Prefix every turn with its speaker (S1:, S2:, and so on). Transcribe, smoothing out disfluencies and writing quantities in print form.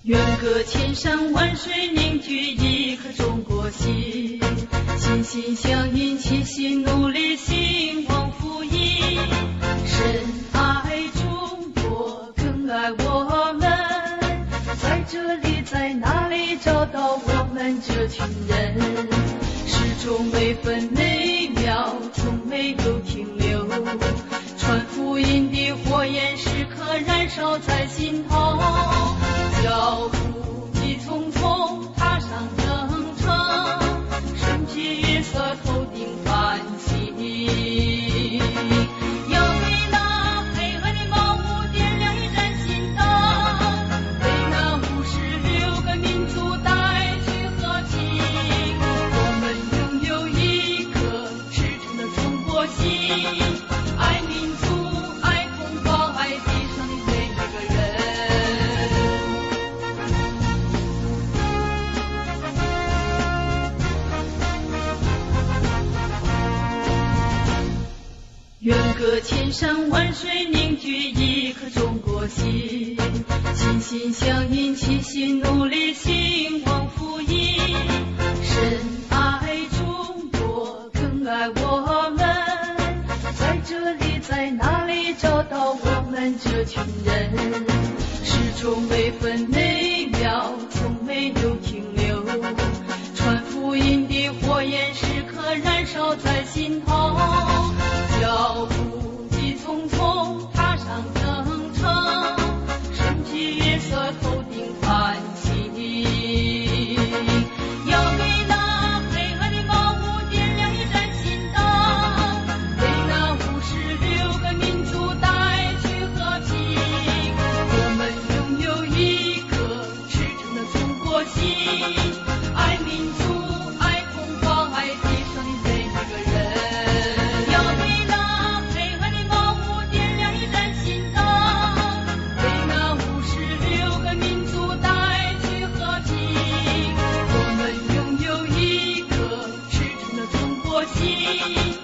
S1: 远隔千山万水，凝聚一颗中国心，心心相印，齐心努力，兴旺福音。深爱中国，更爱我们，在这里在哪里找到我们这群人？始终每分每秒，从没有停留，传福音的火焰时刻燃烧在心头，脚步急匆匆踏上征程，身披月色头顶繁星，要给那黑暗的盲目点亮一盏心灯，为那56个民族带去和平。我们拥有一颗赤诚的中国心，爱民族，爱同胞，爱地上的每一个人。远隔千山万水，凝聚一颗中国心，心心相印，齐心努力，兴旺福音。深爱中国，更爱我们，在这里在哪里找到我们这群人？始终每分每秒，从没有停留，传福音的火焰时刻燃烧在心头，脚步急匆匆踏上征程，身披月色头顶繁星，要给那黑暗的盲目点亮一盏心灯，为那56个民族带去和平。我们拥有一颗赤诚的中国心，爱民族，爱同胞，爱地上的每一个人。要给那黑暗的盲目点亮一盏心灯，为那56个民族带去和平。我们拥有一颗赤诚的中国心。